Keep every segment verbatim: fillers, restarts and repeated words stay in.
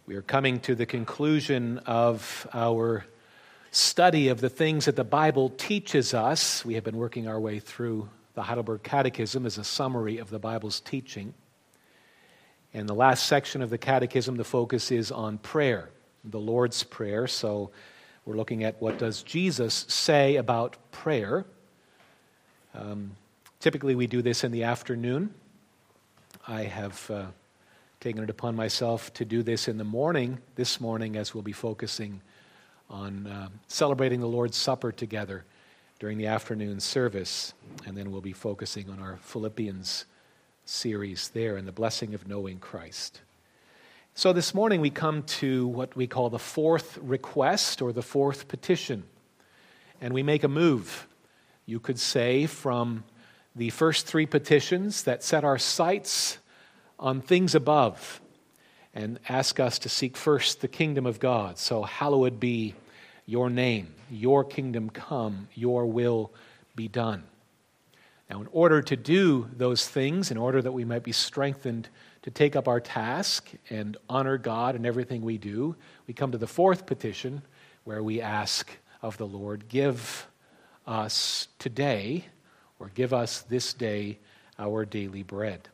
We are coming to the conclusion of our study of the things that the Bible teaches us. We have been working our way through the Heidelberg Catechism as a summary of the Bible's teaching. In the last section of the Catechism, the focus is on prayer, the Lord's Prayer. So we're looking at what does Jesus say about prayer. Um, typically we do this in the afternoon. I have uh, taken it upon myself to do this in the morning, this morning, as we'll be focusing on uh, celebrating the Lord's Supper together during the afternoon service. And then we'll be focusing on our Philippians series there and the blessing of knowing Christ. So this morning we come to what we call the fourth request or the fourth petition. And we make a move, you could say, from the first three petitions that set our sights on things above and ask us to seek first the kingdom of God. So hallowed be your name, your kingdom come, your will be done. Now, in order to do those things, in order that we might be strengthened to take up our task and honor God in everything we do, we come to the fourth petition where we ask of the Lord, give us today, or give us this day, our daily bread.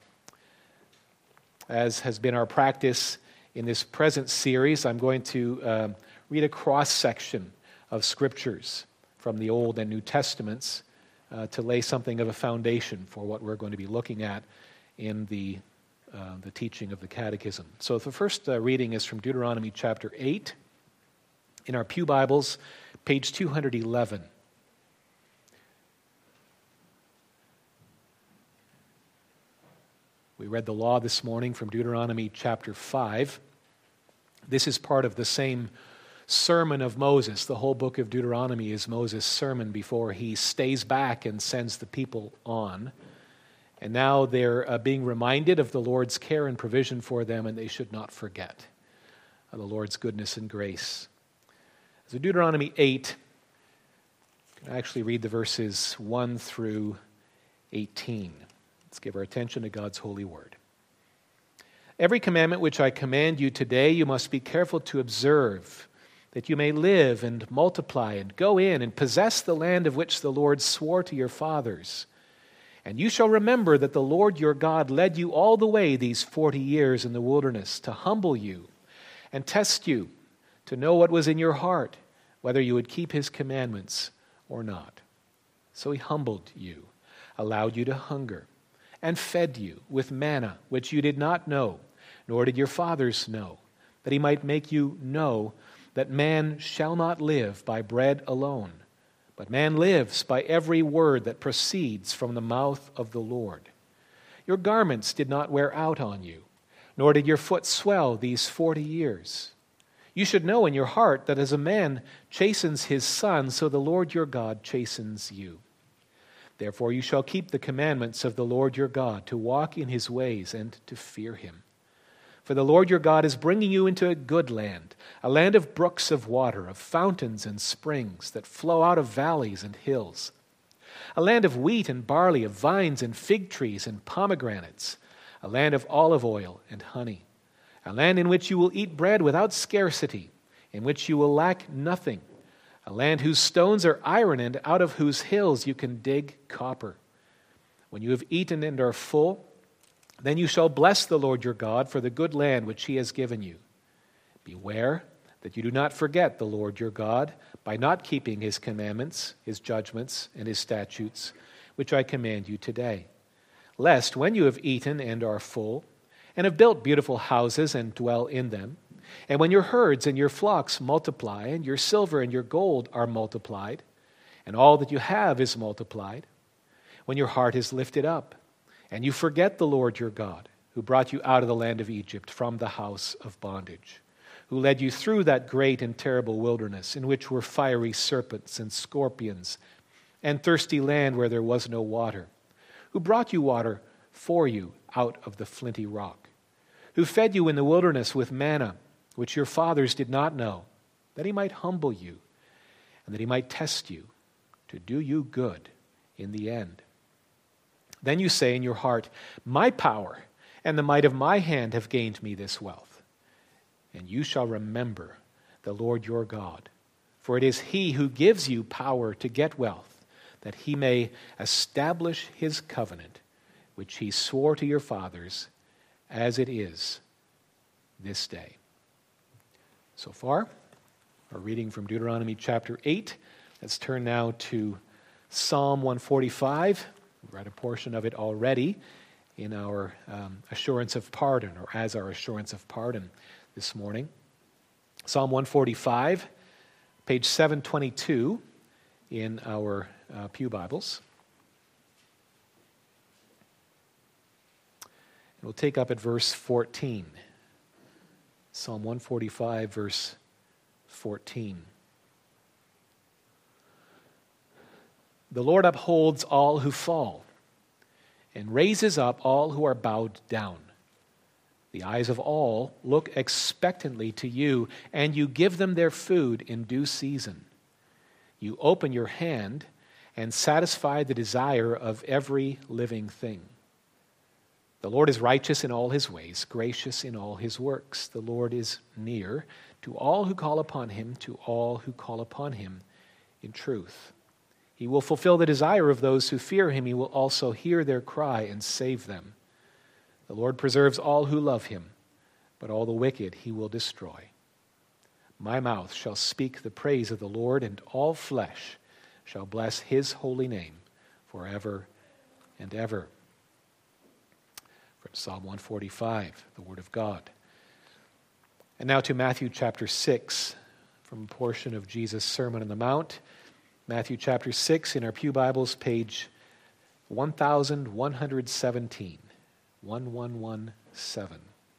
As has been our practice in this present series, I'm going to uh, read a cross-section of scriptures from the Old and New Testaments uh, to lay something of a foundation for what we're going to be looking at in the, uh, the teaching of the Catechism. So the first uh, reading is from Deuteronomy chapter eight. In our Pew Bibles, page two hundred eleven. We read the law this morning from Deuteronomy chapter five. This is part of the same sermon of Moses. The whole book of Deuteronomy is Moses' sermon before he stays back and sends the people on. And now they're uh, being reminded of the Lord's care and provision for them, and they should not forget of the Lord's goodness and grace. So Deuteronomy eight, you can actually read the verses one through eighteen. Let's give our attention to God's holy word. Every commandment which I command you today, you must be careful to observe, that you may live and multiply and go in and possess the land of which the Lord swore to your fathers. And you shall remember that the Lord your God led you all the way these forty years in the wilderness to humble you and test you, to know what was in your heart, whether you would keep his commandments or not. So he humbled you, allowed you to hunger, and fed you with manna, which you did not know, nor did your fathers know, that he might make you know that man shall not live by bread alone, but man lives by every word that proceeds from the mouth of the Lord. Your garments did not wear out on you, nor did your foot swell these forty years. You should know in your heart that as a man chastens his son, so the Lord your God chastens you. Therefore you shall keep the commandments of the Lord your God, to walk in his ways and to fear him. For the Lord your God is bringing you into a good land, a land of brooks of water, of fountains and springs that flow out of valleys and hills, a land of wheat and barley, of vines and fig trees and pomegranates, a land of olive oil and honey, a land in which you will eat bread without scarcity, in which you will lack nothing, a land whose stones are iron and out of whose hills you can dig copper. When you have eaten and are full, then you shall bless the Lord your God for the good land which he has given you. Beware that you do not forget the Lord your God by not keeping his commandments, his judgments, and his statutes, which I command you today. Lest when you have eaten and are full, and have built beautiful houses and dwell in them, and when your herds and your flocks multiply, and your silver and your gold are multiplied, and all that you have is multiplied, when your heart is lifted up, and you forget the Lord your God, who brought you out of the land of Egypt from the house of bondage, who led you through that great and terrible wilderness, in which were fiery serpents and scorpions, and thirsty land where there was no water, who brought you water for you out of the flinty rock, who fed you in the wilderness with manna, which your fathers did not know, that he might humble you, and that he might test you, to do you good in the end. Then you say in your heart, my power and the might of my hand have gained me this wealth. and you shall remember the Lord your God. For it is he who gives you power to get wealth, that he may establish his covenant, which he swore to your fathers, as it is this day. So far, our reading from Deuteronomy chapter eight. Let's turn now to Psalm one forty-five. We read a portion of it already in our um, assurance of pardon, or as our assurance of pardon this morning. Psalm one forty-five, page seven twenty-two in our uh, Pew Bibles. And we'll take up at verse fourteen. Psalm one forty-five, verse fourteen. The Lord upholds all who fall and raises up all who are bowed down. The eyes of all look expectantly to you, and you give them their food in due season. You open your hand and satisfy the desire of every living thing. The Lord is righteous in all his ways, gracious in all his works. The Lord is near to all who call upon him, to all who call upon him in truth. He will fulfill the desire of those who fear him. He will also hear their cry and save them. The Lord preserves all who love him, but all the wicked he will destroy. My mouth shall speak the praise of the Lord, and all flesh shall bless his holy name forever and ever. From Psalm one forty-five, the word of God. And now to Matthew chapter six, from a portion of Jesus' Sermon on the Mount. Matthew chapter six in our Pew Bibles, page one thousand one hundred seventeen. one one one seven.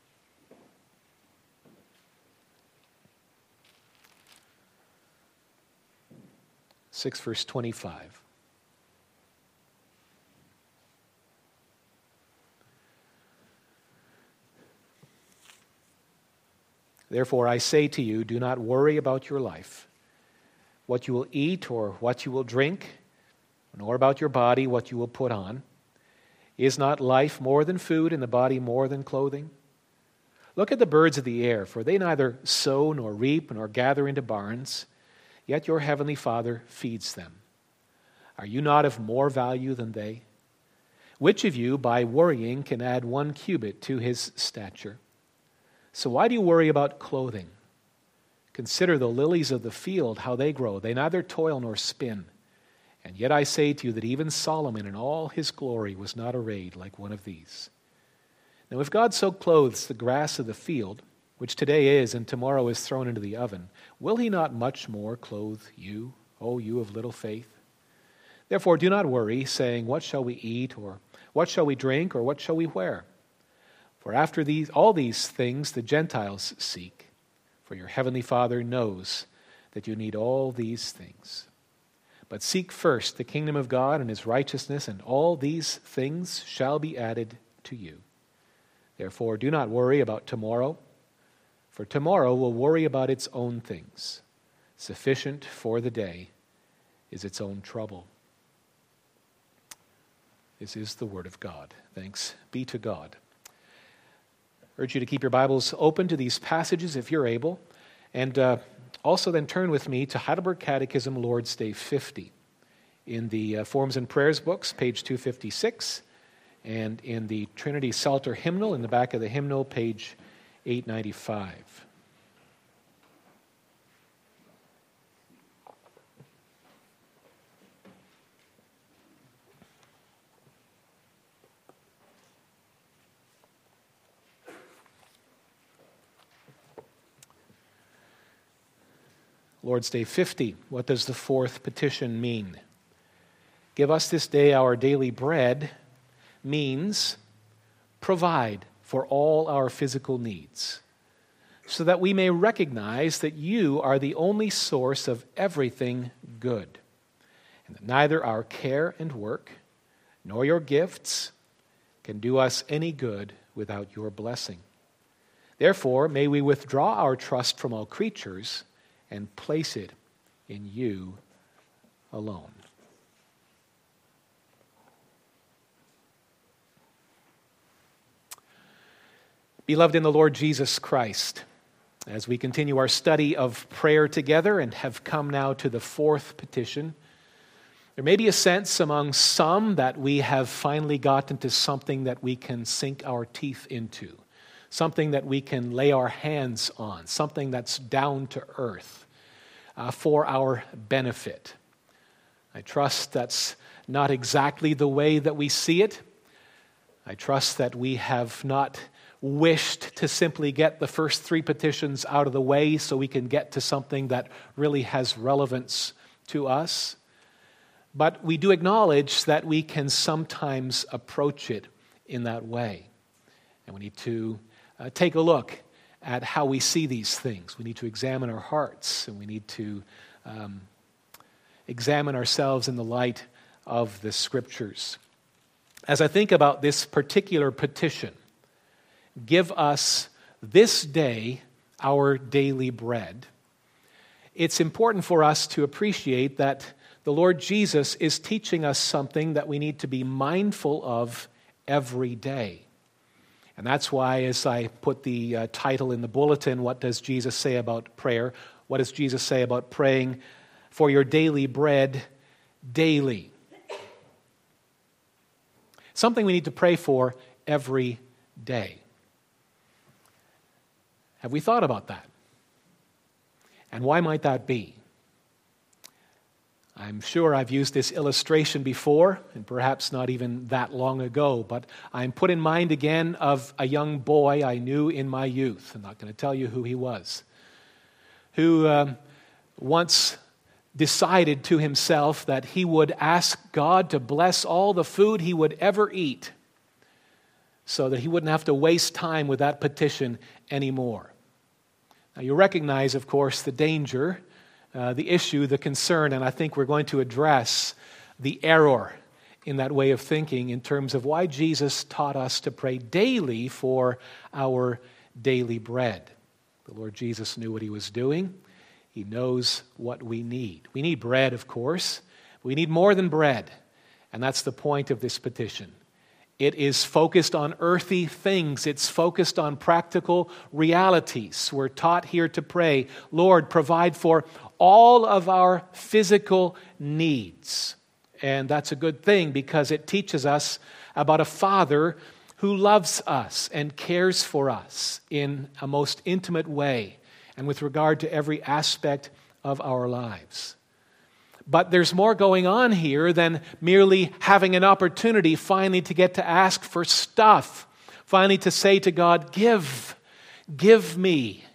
six verse twenty-five. Therefore I say to you, do not worry about your life, what you will eat or what you will drink, nor about your body, what you will put on. Is not life more than food, and the body more than clothing? Look at the birds of the air, for they neither sow nor reap nor gather into barns, yet your heavenly Father feeds them. Are you not of more value than they? Which of you, by worrying, can add one cubit to his stature? So why do you worry about clothing? Consider the lilies of the field, how they grow. They neither toil nor spin. And yet I say to you that even Solomon in all his glory was not arrayed like one of these. Now if God so clothes the grass of the field, which today is and tomorrow is thrown into the oven, will he not much more clothe you, O you of little faith? Therefore do not worry, saying, what shall we eat, or what shall we drink, or what shall we wear? For after these, all these things the Gentiles seek, for your heavenly Father knows that you need all these things. But seek first the kingdom of God and his righteousness, and all these things shall be added to you. Therefore, do not worry about tomorrow, for tomorrow will worry about its own things. Sufficient for the day is its own trouble. This is the word of God. Thanks be to God. I urge you to keep your Bibles open to these passages if you're able, and uh, also then turn with me to Heidelberg Catechism, Lord's Day fifty, in the uh, Forms and Prayers books, page two fifty-six, and in the Trinity Psalter Hymnal, in the back of the hymnal, page eight ninety-five. Lord's Day fifty, what does the fourth petition mean? Give us this day our daily bread means provide for all our physical needs, so that we may recognize that you are the only source of everything good, and that neither our care and work nor your gifts can do us any good without your blessing. Therefore, may we withdraw our trust from all creatures and place it in you alone. Beloved in the Lord Jesus Christ, as we continue our study of prayer together and have come now to the fourth petition, there may be a sense among some that we have finally gotten to something that we can sink our teeth into, something that we can lay our hands on, something that's down to earth uh, for our benefit. I trust that's not exactly the way that we see it. I trust that we have not wished to simply get the first three petitions out of the way so we can get to something that really has relevance to us. But we do acknowledge that we can sometimes approach it in that way. And we need to uh, take a look at how we see these things. We need to examine our hearts, and we need to um, examine ourselves in the light of the Scriptures. As I think about this particular petition, give us this day our daily bread, it's important for us to appreciate that the Lord Jesus is teaching us something that we need to be mindful of every day. And that's why, as I put the uh, title in the bulletin, what does Jesus say about prayer? What does Jesus say about praying for your daily bread daily? Something we need to pray for every day. Have we thought about that? And why might that be? I'm sure I've used this illustration before, and perhaps not even that long ago, but I'm put in mind again of a young boy I knew in my youth. I'm not going to tell you who he was, who um, once decided to himself that he would ask God to bless all the food he would ever eat so that he wouldn't have to waste time with that petition anymore. Now, you recognize, of course, the danger, Uh, the issue, the concern, and I think we're going to address the error in that way of thinking in terms of why Jesus taught us to pray daily for our daily bread. The Lord Jesus knew what he was doing. He knows what we need. We need bread, of course. We need more than bread, and that's the point of this petition. It is focused on earthy things. It's focused on practical realities. We're taught here to pray, Lord, provide for all of our physical needs. And that's a good thing because it teaches us about a Father who loves us and cares for us in a most intimate way and with regard to every aspect of our lives. But there's more going on here than merely having an opportunity finally to get to ask for stuff, finally to say to God, give, give me,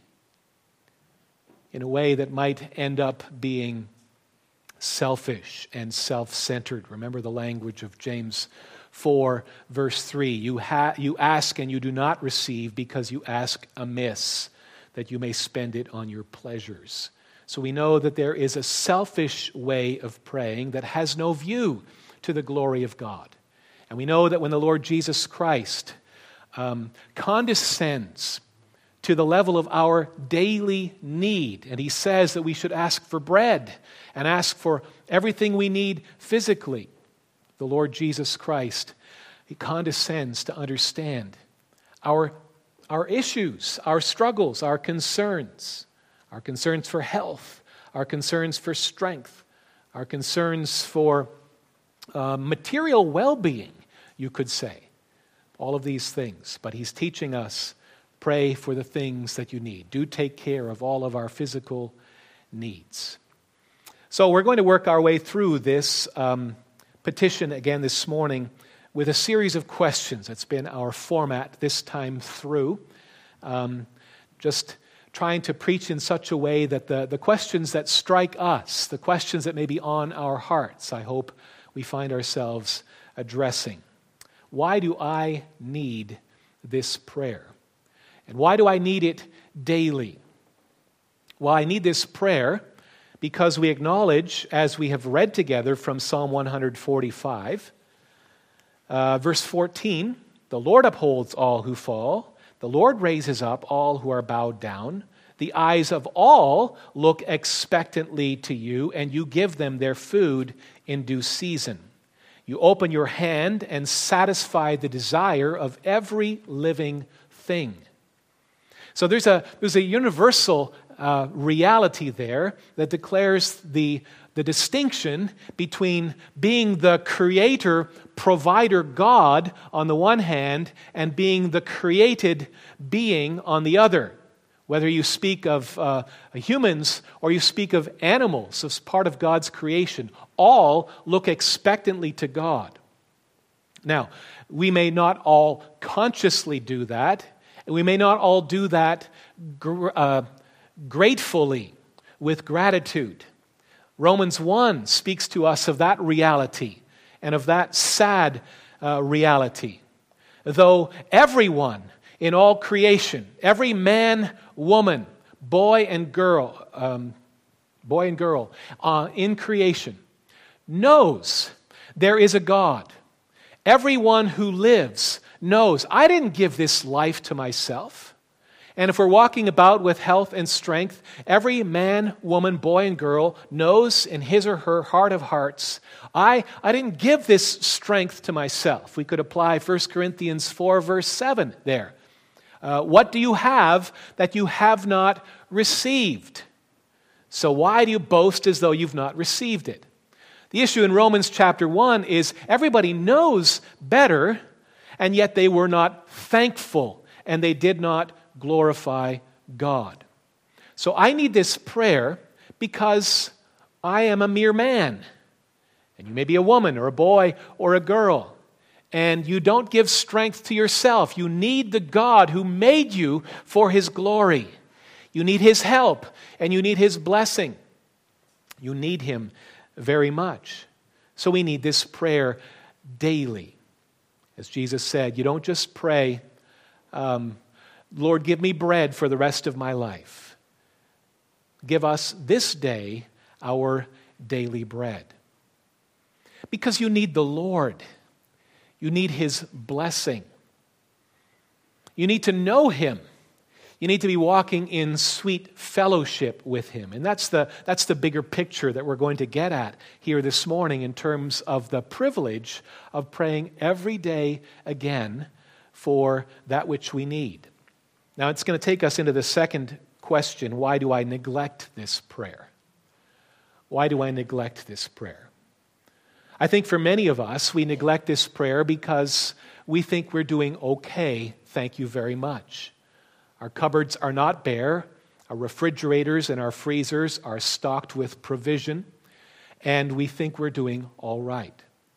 in a way that might end up being selfish and self-centered. Remember the language of James four, verse three. You, ha- you ask and you do not receive because you ask amiss, that you may spend it on your pleasures. So we know that there is a selfish way of praying that has no view to the glory of God. And we know that when the Lord Jesus Christ um, condescends to the level of our daily need, and he says that we should ask for bread and ask for everything we need physically, the Lord Jesus Christ, he condescends to understand our, our issues, our struggles, our concerns, our concerns for health, our concerns for strength, our concerns for uh, material well-being, you could say. All of these things. But he's teaching us, pray for the things that you need. Do take care of all of our physical needs. So we're going to work our way through this um, petition again this morning with a series of questions. That's been our format this time through. Um, just trying to preach in such a way that the, the questions that strike us, the questions that may be on our hearts, I hope we find ourselves addressing. Why do I need this prayer? And why do I need it daily? Well, I need this prayer because we acknowledge, as we have read together from Psalm one forty-five, uh, verse fourteen, the Lord upholds all who fall. The Lord raises up all who are bowed down. The eyes of all look expectantly to you, and you give them their food in due season. You open your hand and satisfy the desire of every living thing. So there's a, there's a universal uh, reality there that declares the, the distinction between being the creator, provider God on the one hand and being the created being on the other. Whether you speak of uh, humans or you speak of animals as part of God's creation, all look expectantly to God. Now, we may not all consciously do that, and we may not all do that gr- uh, gratefully, with gratitude. Romans one speaks to us of that reality and of that sad uh, reality. Though everyone in all creation, every man, woman, boy and girl, um, boy and girl uh, in creation knows there is a God. Everyone who lives knows, I didn't give this life to myself. And if we're walking about with health and strength, every man, woman, boy, and girl knows in his or her heart of hearts, I, I didn't give this strength to myself. We could apply First Corinthians four, verse seven there. Uh, what do you have that you have not received? So why do you boast as though you've not received it? The issue in Romans chapter one is everybody knows better, and yet they were not thankful, and they did not glorify God. So I need this prayer because I am a mere man, and you may be a woman or a boy or a girl, and you don't give strength to yourself. You need the God who made you for His glory. You need His help, and you need His blessing. You need Him very much. So we need this prayer daily. As Jesus said, you don't just pray, um, Lord, give me bread for the rest of my life. Give us this day our daily bread. Because you need the Lord. You need His blessing. You need to know Him. You need to be walking in sweet fellowship with Him. And that's the, that's the bigger picture that we're going to get at here this morning in terms of the privilege of praying every day again for that which we need. Now, it's going to take us into the second question, why do I neglect this prayer? Why do I neglect this prayer? I think for many of us, we neglect this prayer because we think we're doing okay, thank you very much. Our cupboards are not bare. Our refrigerators and our freezers are stocked with provision, and we think we're doing all right.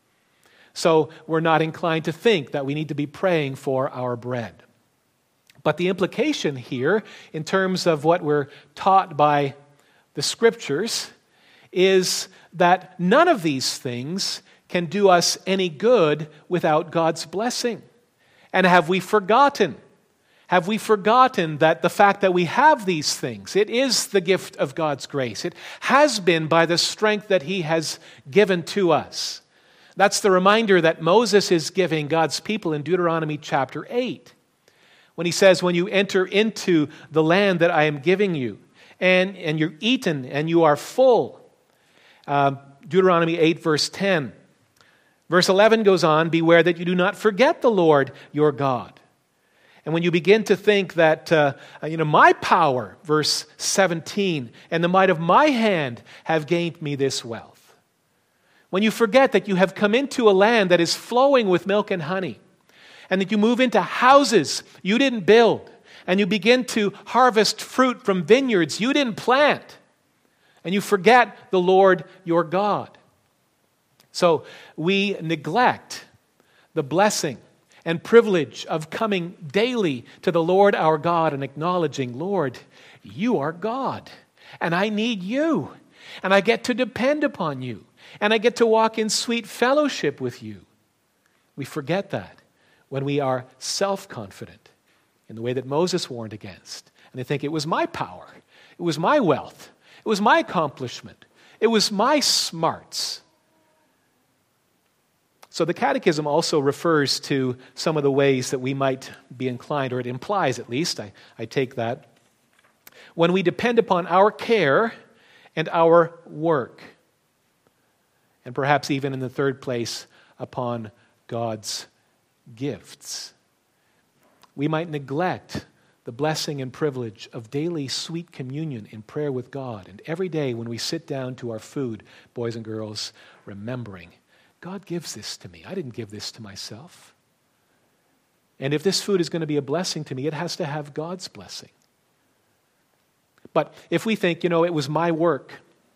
So we're not inclined to think that we need to be praying for our bread. But the implication here, in terms of what we're taught by the Scriptures, is that none of these things can do us any good without God's blessing. And have we forgotten? Have we forgotten that the fact that we have these things, it is the gift of God's grace. It has been by the strength that He has given to us. That's the reminder that Moses is giving God's people in Deuteronomy chapter eight. When he says, when you enter into the land that I am giving you, and, and you're eaten and you are full. Uh, Deuteronomy eight, verse ten. Verse eleven goes on, beware that you do not forget the Lord your God. And when you begin to think that, uh, you know, my power, verse seventeen, and the might of my hand have gained me this wealth. When you forget that you have come into a land that is flowing with milk and honey, and that you move into houses you didn't build, and you begin to harvest fruit from vineyards you didn't plant, and you forget the Lord your God. So we neglect the blessing and privilege of coming daily to the Lord our God and acknowledging, Lord, you are God, and I need you, and I get to depend upon you, and I get to walk in sweet fellowship with you. We forget that when we are self-confident in the way that Moses warned against, and they think it was my power, it was my wealth, it was my accomplishment, it was my smarts. So the Catechism also refers to some of the ways that we might be inclined, or it implies at least, I, I take that, when we depend upon our care and our work, and perhaps even in the third place, upon God's gifts. We might neglect the blessing and privilege of daily sweet communion in prayer with God. And every day when we sit down to our food, boys and girls, remembering, God gives this to me. I didn't give this to myself. And if this food is going to be a blessing to me, it has to have God's blessing. But if we think, you know, it was my work,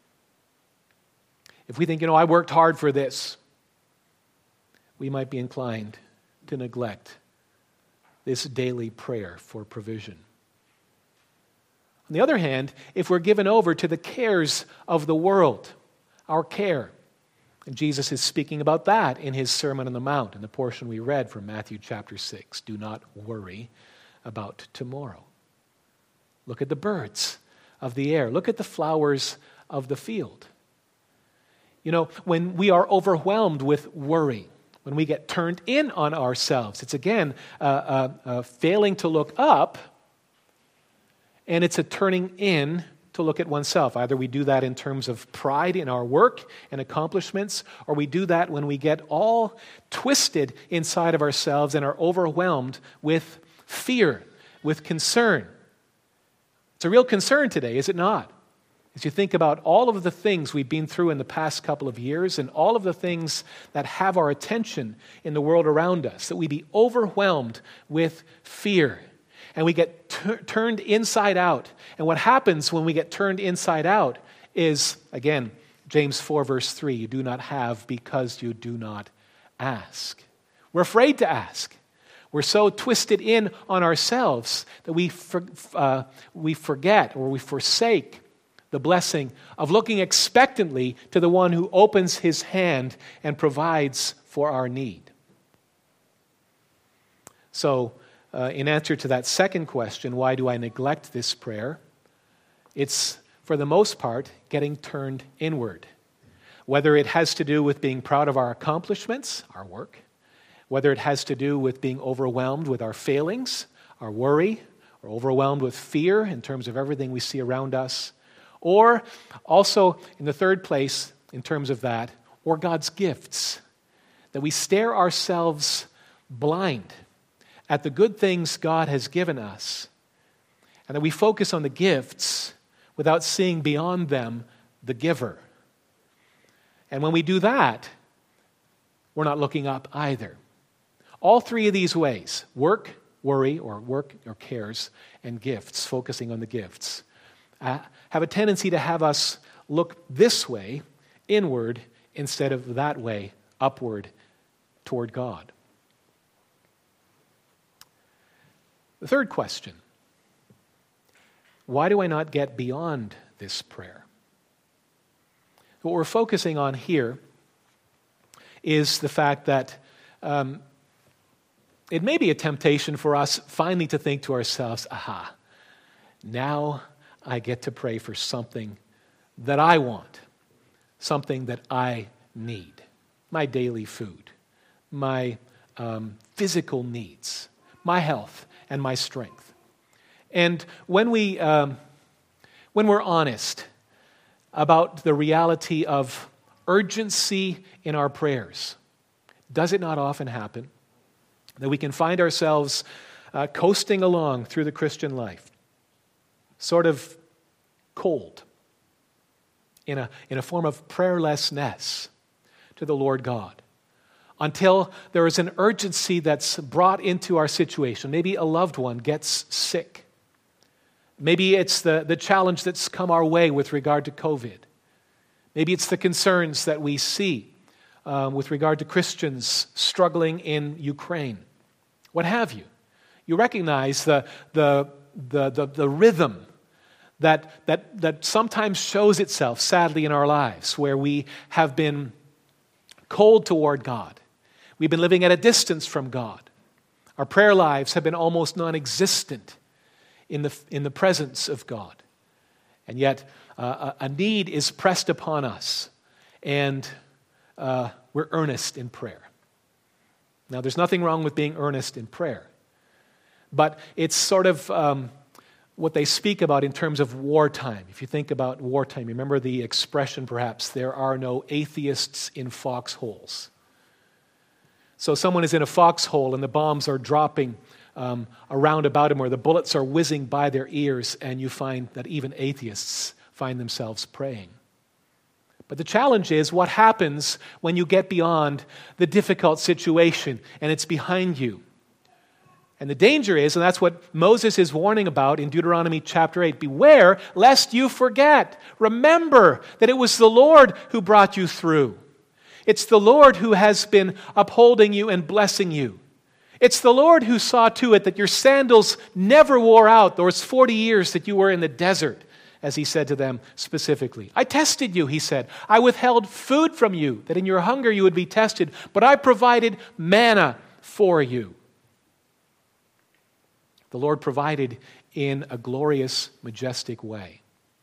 if we think, you know, I worked hard for this, we might be inclined to neglect this daily prayer for provision. On the other hand, if we're given over to the cares of the world, our care, and Jesus is speaking about that in his Sermon on the Mount, in the portion we read from Matthew chapter six. Do not worry about tomorrow. Look at the birds of the air. Look at the flowers of the field. You know, when we are overwhelmed with worry, when we get turned in on ourselves, it's again uh, uh, uh, failing to look up, and it's a turning in to look at oneself. Either we do that in terms of pride in our work and accomplishments, or we do that when we get all twisted inside of ourselves and are overwhelmed with fear, with concern. It's a real concern today, is it not? As you think about all of the things we've been through in the past couple of years and all of the things that have our attention in the world around us, that we be overwhelmed with fear and we get t- turned inside out. And what happens when we get turned inside out is, again, James four verse three, you do not have because you do not ask. We're afraid to ask. We're so twisted in on ourselves that we for, uh, we forget or we forsake the blessing of looking expectantly to the one who opens his hand and provides for our need. So, uh, in answer to that second question, why do I neglect this prayer? It's, for the most part, getting turned inward. Whether it has to do with being proud of our accomplishments, our work, whether it has to do with being overwhelmed with our failings, our worry, or overwhelmed with fear in terms of everything we see around us, or also, in the third place, in terms of that, or God's gifts, that we stare ourselves blind at the good things God has given us, and that we focus on the gifts without seeing beyond them the giver. And when we do that, we're not looking up either. All three of these ways, work, worry, or work or cares, and gifts, focusing on the gifts, uh, have a tendency to have us look this way, inward, instead of that way, upward, toward God. The third question, why do I not get beyond this prayer? What we're focusing on here is the fact that um, it may be a temptation for us finally to think to ourselves, aha, now I get to pray for something that I want, something that I need, my daily food, my um, physical needs, my health, and my strength. And when we, um, when we're honest about the reality of urgency in our prayers, does it not often happen that we can find ourselves uh, coasting along through the Christian life, sort of cold, in a, in a form of prayerlessness to the Lord God, until there is an urgency that's brought into our situation. Maybe a loved one gets sick. Maybe it's the, the challenge that's come our way with regard to COVID. Maybe it's the concerns that we see um, with regard to Christians struggling in Ukraine. What have you? You recognize the, the, the, the, the rhythm that, that, that sometimes shows itself, sadly, in our lives, where we have been cold toward God. We've been living at a distance from God. Our prayer lives have been almost non-existent in the, in the presence of God. And yet, uh, a need is pressed upon us, and uh, we're earnest in prayer. Now, there's nothing wrong with being earnest in prayer, but it's sort of um, what they speak about in terms of wartime. If you think about wartime, remember the expression perhaps, there are no atheists in foxholes. So someone is in a foxhole and the bombs are dropping um, around about him, or the bullets are whizzing by their ears, and you find that even atheists find themselves praying. But the challenge is, what happens when you get beyond the difficult situation and it's behind you? And the danger is, and that's what Moses is warning about in Deuteronomy chapter eight, beware lest you forget. Remember that it was the Lord who brought you through. It's the Lord who has been upholding you and blessing you. It's the Lord who saw to it that your sandals never wore out those forty years that you were in the desert, as he said to them specifically. I tested you, he said. I withheld food from you, that in your hunger you would be tested, but I provided manna for you. The Lord provided in a glorious, majestic way.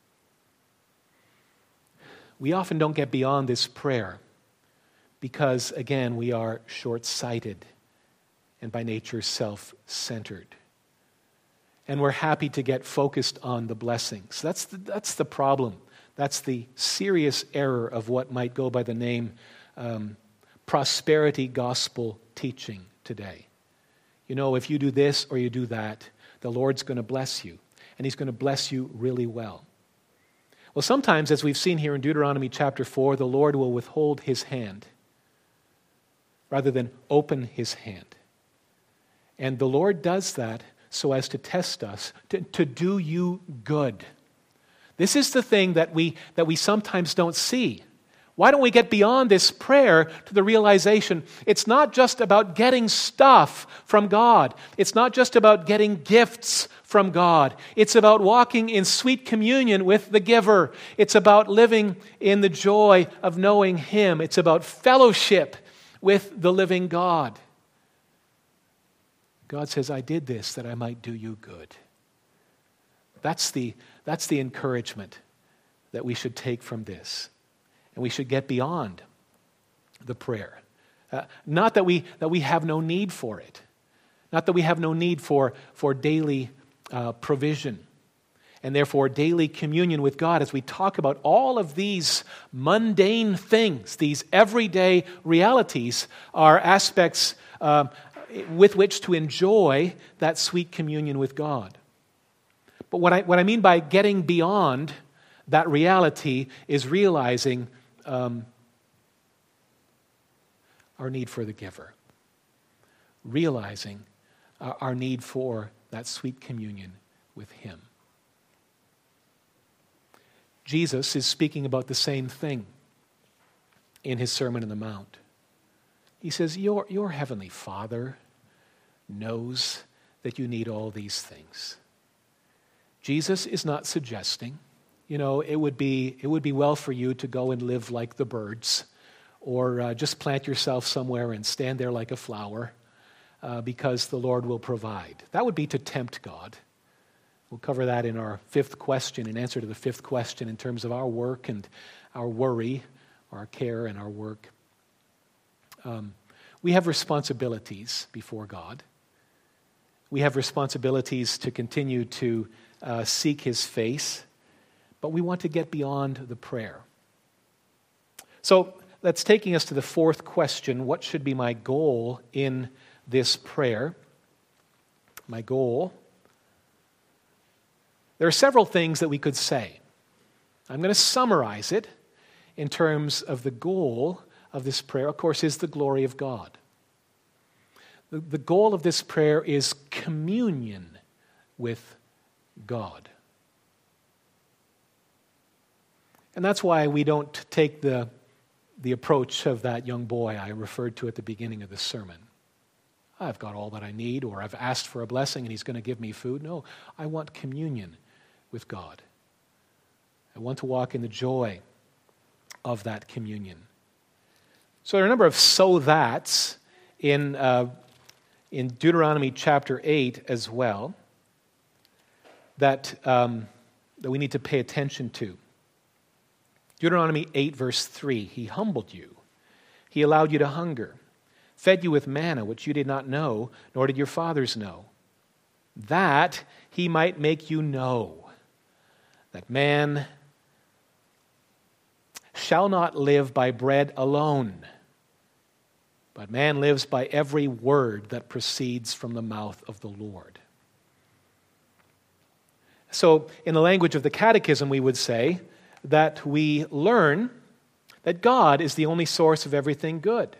We often don't get beyond this prayer because, again, we are short-sighted and by nature self-centered. And we're happy to get focused on the blessings. That's the, that's the problem. That's the serious error of what might go by the name um, prosperity gospel teaching today. You know, if you do this or you do that, the Lord's going to bless you. And he's going to bless you really well. Well, sometimes, as we've seen here in Deuteronomy chapter four, the Lord will withhold his hand rather than open his hand. And the Lord does that so as to test us, to, to do you good. This is the thing that we, that we sometimes don't see. Why don't we get beyond this prayer to the realization it's not just about getting stuff from God. It's not just about getting gifts from God. It's about walking in sweet communion with the giver. It's about living in the joy of knowing him. It's about fellowship with the living God. God says, I did this that I might do you good. That's the, that's the encouragement that we should take from this. And we should get beyond the prayer. Uh, not that we that we have no need for it. Not that we have no need for, for daily uh, provision. And therefore daily communion with God as we talk about all of these mundane things, these everyday realities, are aspects uh, with which to enjoy that sweet communion with God. But what I, what I mean by getting beyond that reality is realizing Um, our need for the giver, realizing uh, our need for that sweet communion with him. Jesus is speaking about the same thing in his Sermon on the Mount. He says, your, your heavenly Father knows that you need all these things. Jesus is not suggesting, you know, it would be it would be well for you to go and live like the birds, or uh, just plant yourself somewhere and stand there like a flower, uh, because the Lord will provide. That would be to tempt God. We'll cover that in our fifth question, in answer to the fifth question, in terms of our work and our worry, our care and our work. Um, we have responsibilities before God. We have responsibilities to continue to uh, seek his face. But we want to get beyond the prayer. So that's taking us to the fourth question. What should be my goal in this prayer? My goal. There are several things that we could say. I'm going to summarize it in terms of the goal of this prayer, of course, is the glory of God. The, the goal of this prayer is communion with God. And that's why we don't take the, the approach of that young boy I referred to at the beginning of the sermon. I've got all that I need, or I've asked for a blessing and he's going to give me food. No, I want communion with God. I want to walk in the joy of that communion. So there are a number of so that's in, uh, in Deuteronomy chapter eight as well that, um, that we need to pay attention to. Deuteronomy eight, verse three, he humbled you. He allowed you to hunger, fed you with manna, which you did not know, nor did your fathers know, that he might make you know that man shall not live by bread alone, but man lives by every word that proceeds from the mouth of the Lord. So, in the language of the Catechism, we would say that we learn that God is the only source of everything good.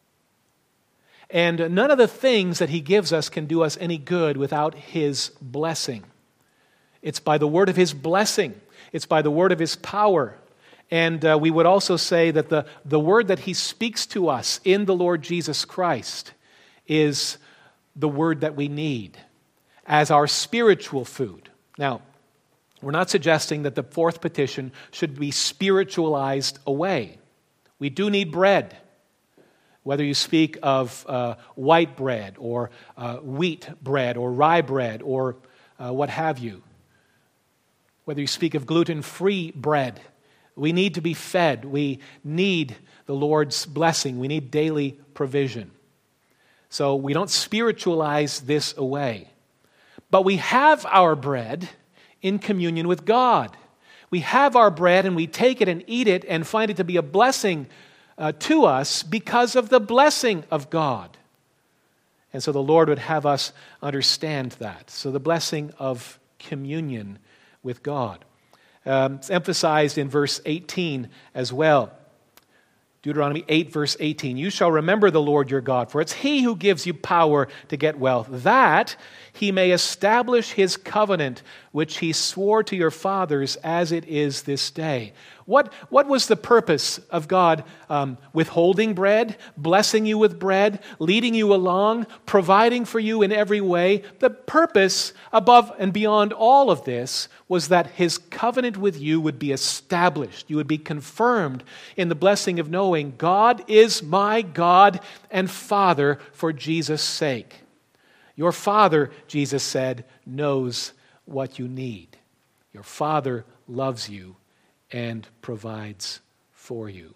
And none of the things that He gives us can do us any good without His blessing. It's by the word of His blessing. It's by the word of His power. And uh, we would also say that the, the word that He speaks to us in the Lord Jesus Christ is the word that we need as our spiritual food. Now, we're not suggesting that the fourth petition should be spiritualized away. We do need bread. Whether you speak of uh, white bread or uh, wheat bread or rye bread or uh, what have you. Whether you speak of gluten-free bread. We need to be fed. We need the Lord's blessing. We need daily provision. So we don't spiritualize this away. But we have our bread in communion with God. We have our bread and we take it and eat it and find it to be a blessing uh, to us because of the blessing of God. And so the Lord would have us understand that. So the blessing of communion with God. Um, it's emphasized in verse eighteen as well. Deuteronomy eight, verse eighteen. You shall remember the Lord your God, for it's He who gives you power to get wealth, that He may establish His covenant, which He swore to your fathers as it is this day. What, what was the purpose of God um, withholding bread, blessing you with bread, leading you along, providing for you in every way? The purpose above and beyond all of this was that His covenant with you would be established. You would be confirmed in the blessing of knowing God is my God and Father for Jesus' sake. Your Father, Jesus said, knows what you need. Your Father loves you and provides for you.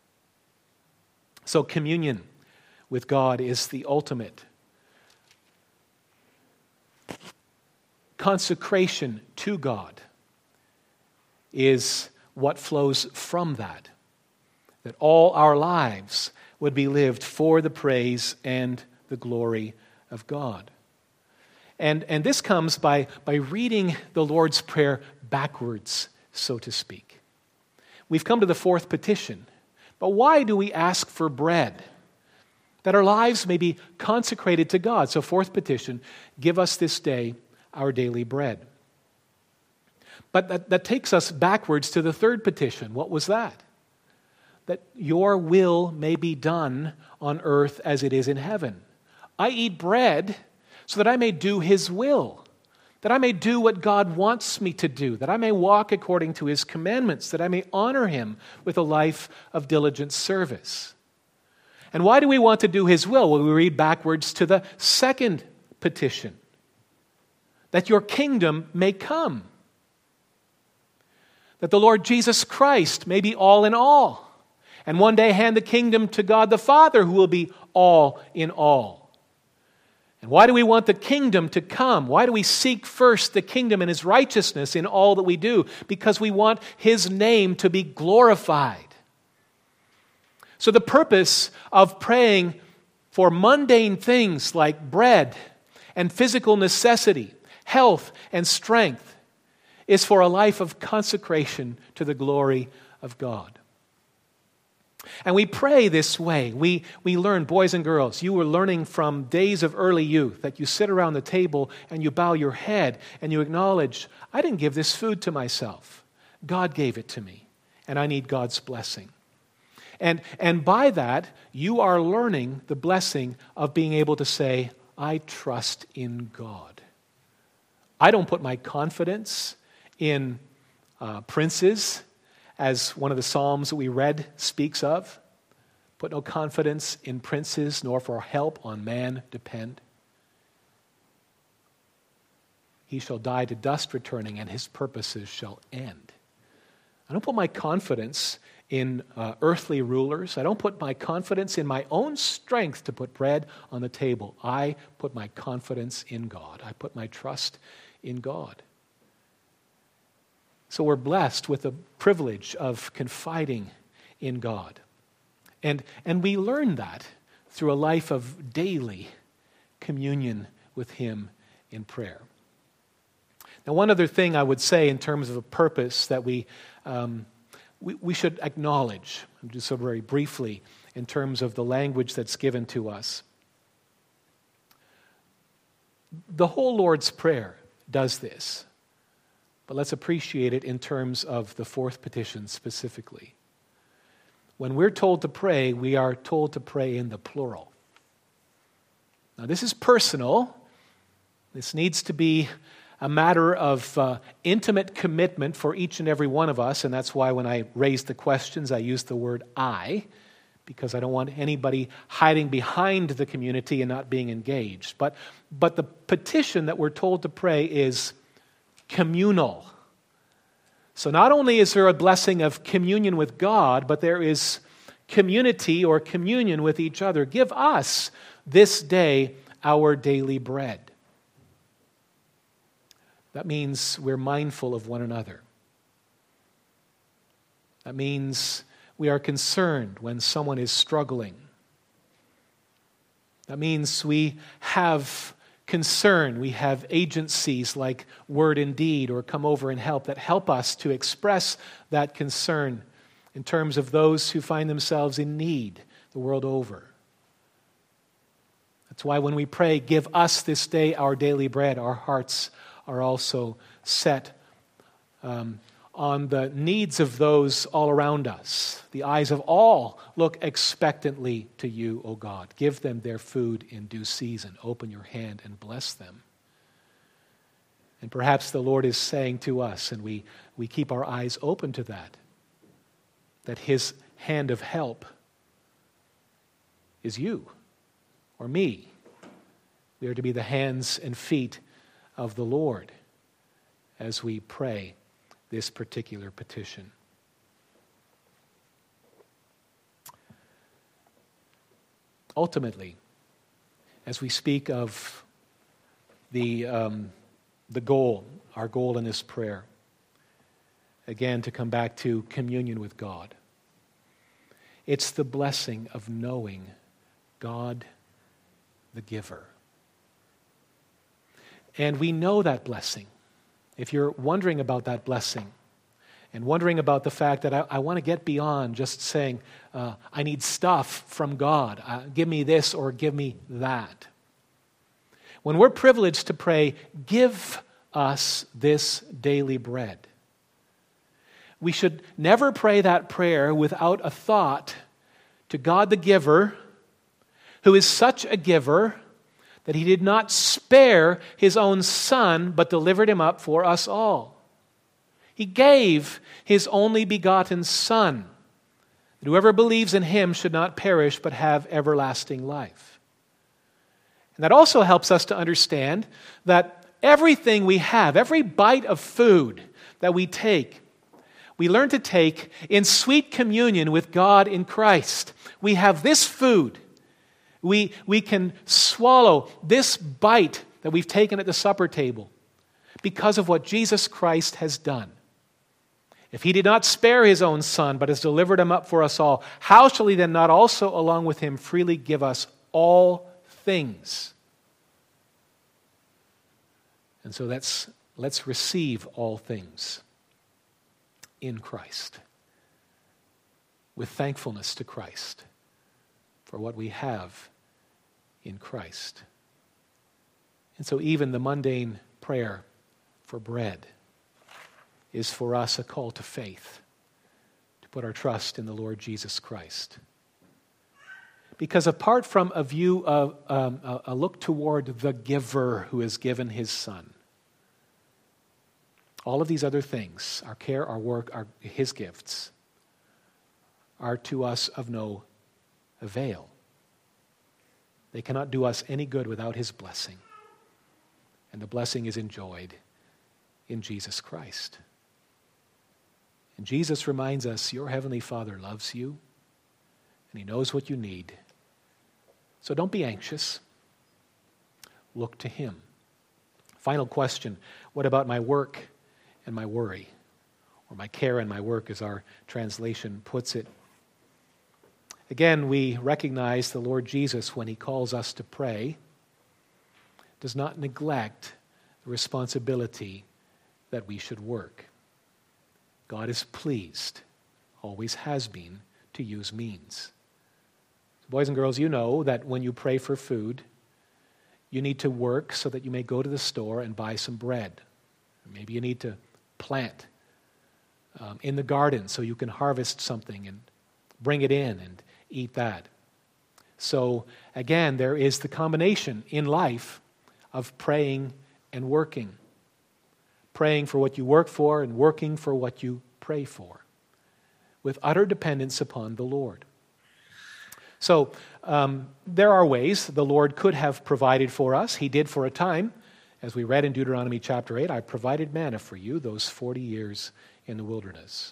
So communion with God is the ultimate. Consecration to God is what flows from that. That all our lives would be lived for the praise and the glory of God. And, and this comes by, by reading the Lord's Prayer backwards, so to speak. We've come to the fourth petition. But why do we ask for bread? That our lives may be consecrated to God. So fourth petition, give us this day our daily bread. But that, that takes us backwards to the third petition. What was that? That your will may be done on earth as it is in heaven. I eat bread so that I may do His will. That I may do what God wants me to do, that I may walk according to His commandments, that I may honor Him with a life of diligent service. And why do we want to do His will? Well, we read backwards to the second petition, that your kingdom may come, that the Lord Jesus Christ may be all in all, and one day hand the kingdom to God the Father, who will be all in all. And why do we want the kingdom to come? Why do we seek first the kingdom and His righteousness in all that we do? Because we want His name to be glorified. So the purpose of praying for mundane things like bread and physical necessity, health and strength, is for a life of consecration to the glory of God. And we pray this way. We, we learn, boys and girls, you were learning from days of early youth that you sit around the table and you bow your head and you acknowledge, I didn't give this food to myself. God gave it to me, and I need God's blessing. And, and by that, you are learning the blessing of being able to say, I trust in God. I don't put my confidence in uh, princes, as one of the Psalms that we read speaks of. Put no confidence in princes, nor for help on man depend. He shall die to dust returning, and his purposes shall end. I don't put my confidence in uh, earthly rulers. I don't put my confidence in my own strength to put bread on the table. I put my confidence in God. I put my trust in God. So we're blessed with the privilege of confiding in God. And, and we learn that through a life of daily communion with Him in prayer. Now, one other thing I would say in terms of a purpose that we um, we, we should acknowledge, just so very briefly, in terms of the language that's given to us. The whole Lord's Prayer does this, but let's appreciate it in terms of the fourth petition specifically. When we're told to pray, we are told to pray in the plural. Now, this is personal. This needs to be a matter of uh, intimate commitment for each and every one of us, and that's why when I raise the questions, I use the word I, because I don't want anybody hiding behind the community and not being engaged. But, but the petition that we're told to pray is communal. So not only is there a blessing of communion with God, but there is community or communion with each other. Give us this day our daily bread. That means we're mindful of one another. That means we are concerned when someone is struggling. That means we have concern. We have agencies like Word and Deed or Come Over and Help that help us to express that concern in terms of those who find themselves in need the world over. That's why when we pray, give us this day our daily bread, our hearts are also set um, on the needs of those all around us. The eyes of all look expectantly to you, O God. Give them their food in due season. Open your hand and bless them. And perhaps the Lord is saying to us, and we, we keep our eyes open to that, that His hand of help is you or me. We are to be the hands and feet of the Lord as we pray this particular petition. Ultimately, as we speak of the, um, the goal, our goal in this prayer, again to come back to communion with God, it's the blessing of knowing God the giver. And we know that blessing. If you're wondering about that blessing and wondering about the fact that I, I want to get beyond just saying, uh, I need stuff from God, uh, give me this or give me that. When we're privileged to pray, give us this daily bread, we should never pray that prayer without a thought to God the giver, who is such a giver that He did not spare His own Son, but delivered Him up for us all. He gave His only begotten Son, that whoever believes in Him should not perish, but have everlasting life. And that also helps us to understand that everything we have, every bite of food that we take, we learn to take in sweet communion with God in Christ. We have this food. We, we can swallow this bite that we've taken at the supper table because of what Jesus Christ has done. If He did not spare His own Son, but has delivered Him up for us all, how shall He then not also, along with Him, freely give us all things? And so let's, let's receive all things in Christ, with thankfulness to Christ for what we have in Christ. And so even the mundane prayer for bread is for us a call to faith, to put our trust in the Lord Jesus Christ. Because apart from a view of um, a, a look toward the giver who has given His Son, all of these other things, our care, our work, our, His gifts, are to us of no avail. They cannot do us any good without His blessing. And the blessing is enjoyed in Jesus Christ. And Jesus reminds us, your Heavenly Father loves you, and He knows what you need. So don't be anxious. Look to Him. Final question, what about my work and my worry? Or my care and my work, as our translation puts it. Again, we recognize the Lord Jesus, when he calls us to pray, does not neglect the responsibility that we should work. God is pleased, always has been, to use means. Boys and girls, you know that when you pray for food, you need to work so that you may go to the store and buy some bread. Maybe you need to plant um, in the garden so you can harvest something and bring it in and eat that. So again, there is the combination in life of praying and working. Praying for what you work for and working for what you pray for, with utter dependence upon the Lord. So um, there are ways the Lord could have provided for us. He did for a time. As we read in Deuteronomy chapter eight, I provided manna for you those forty years in the wilderness.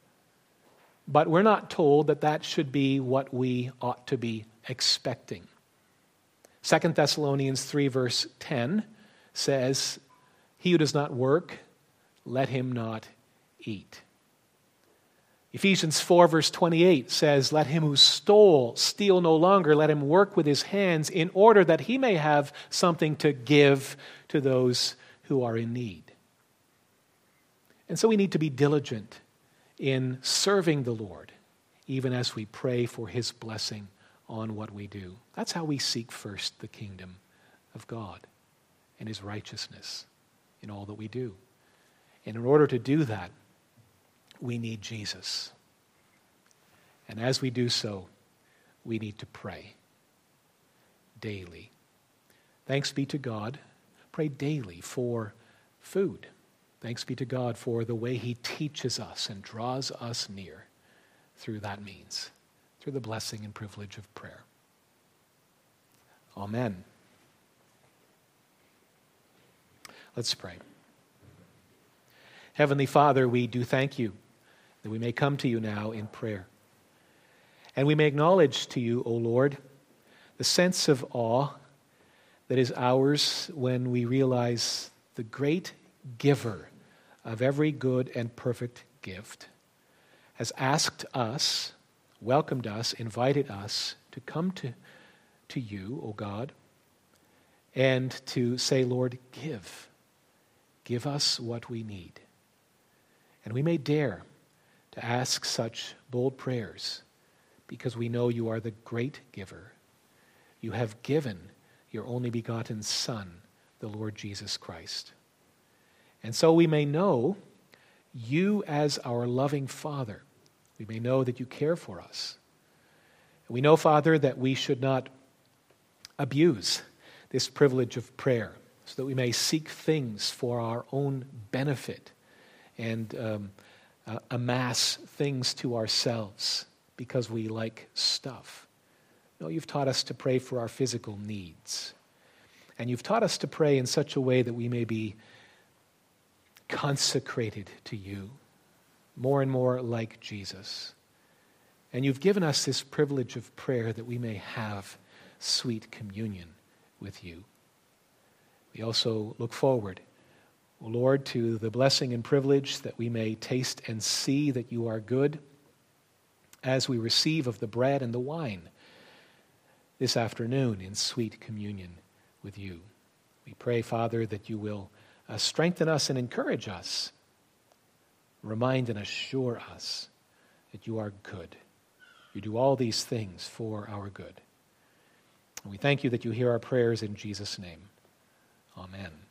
But we're not told that that should be what we ought to be expecting. Second Thessalonians three verse ten says, "He who does not work, let him not eat." Ephesians four verse twenty-eight says, "Let him who stole steal no longer, let him work with his hands in order that he may have something to give to those who are in need." And so we need to be diligent in serving the Lord, even as we pray for his blessing on what we do. That's how we seek first the kingdom of God and his righteousness in all that we do. And in order to do that, we need Jesus. And as we do so, we need to pray daily. Thanks be to God. Pray daily for food. Thanks be to God for the way he teaches us and draws us near through that means, through the blessing and privilege of prayer. Amen. Let's pray. Heavenly Father, we do thank you that we may come to you now in prayer. And we may acknowledge to you, O Lord, the sense of awe that is ours when we realize the great giver of every good and perfect gift has asked us, welcomed us, invited us to come to, to you, O God, and to say, Lord, give. Give us what we need. And we may dare to ask such bold prayers because we know you are the great giver. You have given your only begotten Son, the Lord Jesus Christ. And so we may know you as our loving Father. We may know that you care for us. We know, Father, that we should not abuse this privilege of prayer so that we may seek things for our own benefit and um, uh, amass things to ourselves because we like stuff. No, you've taught us to pray for our physical needs. And you've taught us to pray in such a way that we may be consecrated to you, more and more like Jesus. And you've given us this privilege of prayer that we may have sweet communion with you. We also look forward, O Lord, to the blessing and privilege that we may taste and see that you are good as we receive of the bread and the wine this afternoon in sweet communion with you. We pray, Father, that you will uh, strengthen us and encourage us, remind and assure us that you are good. You do all these things for our good. And we thank you that you hear our prayers in Jesus' name. Amen.